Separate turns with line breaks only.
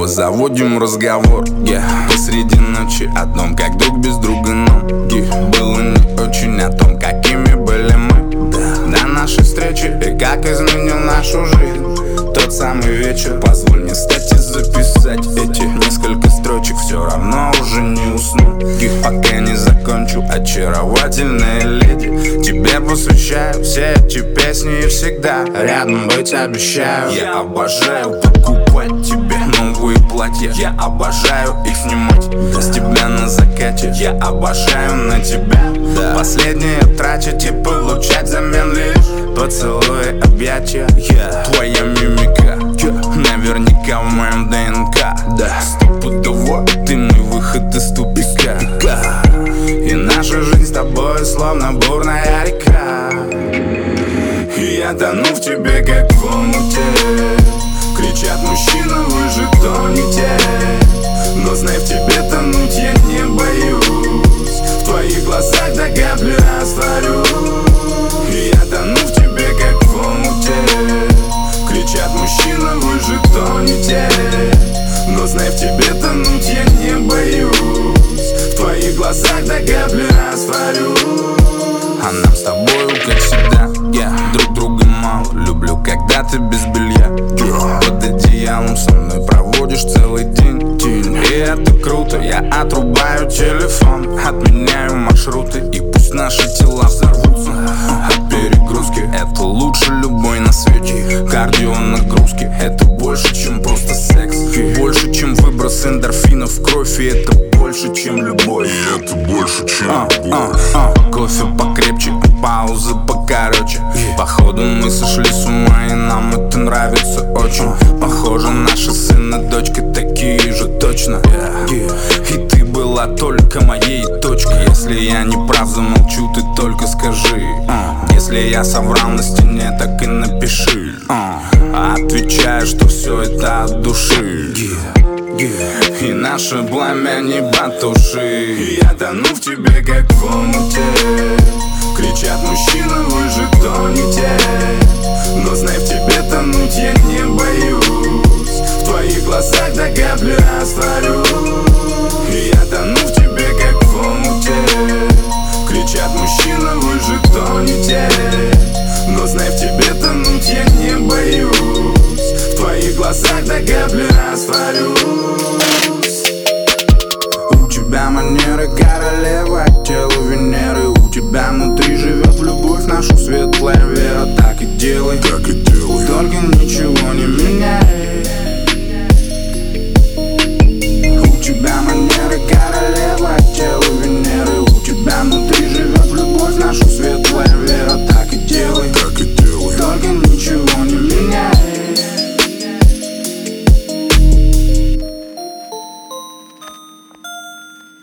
снова заводим разговор, посреди ночи о том, как друг без друга нам было не очень, о том, какими были мы до нашей встречи и как изменил нашу жизнь тот самый вечер. Позволь мне встать и записать эти несколько строчек, все равно уже не усну, пока не закончу. Очаровательная леди, тебе посвящаю все эти песни и всегда рядом быть обещаю. Я обожаю покупать тебе новые платья, я обожаю их снимать с тебя на закате. Я обожаю на тебя последнее тратить и получать взамен лишь поцелуи, объятия. Твоя мимика наверняка в моем ДНК, стопудово ты мой выход из тупика. И наша жизнь с тобой словно бурная река. И я тону в тебе, как в омуте. Кричат: мужчина, вы же тонете. Но знай, в тебе тонуть я не боюсь. В твоих глазах догадливо растворюсь. И я тону в тебе, как в омуте. Кричат: мужчина, вы же тонете. Но знай, в тебе тонуть я не боюсь. В твоих глазах догадливо растворюсь. А нам с тобою, как всегда, друг друга мало. Люблю, когда ты без белья, под одеялом со мной проводишь целый день. И это круто, я отрубаю телефон, отменяю маршруты, и пусть наши тела взорвутся от перегрузки. Это лучше любой на свете. Кардио нагрузки — это больше, чем просто секс. Больше, чем выброс эндорфинов в кровь. И это больше, чем любовь.
И это больше, чем любовь.
Кофе покрепче, паузы покороче. Походу мы сошли с ума, и нам это нравится очень. Похоже, наши сын и дочка такие же точно. И ты была только моей точкой. Если я не прав, замолчу, ты только скажи. Если я соврал на стене, так и напиши. Отвечаю, что все это от души. И наше пламя не потуши. И я тону в тебе, как в омуте. Кричат: мужчина, вы же тонете. Но знай, в тебе тонуть я не боюсь. В твоих глазах догадливо растворюсь. И я тону в тебе, как в омуте. Кричат: мужчина, вы же тонете. Но знай, в тебе тонуть я не боюсь. В твоих глазах догадливо растворюсь. У тебя манеры королевы, тело Венеры. У тебя внутри живет любовь, нашу светлая вера. Так и делай,
так и делай.
только ничего не меняй.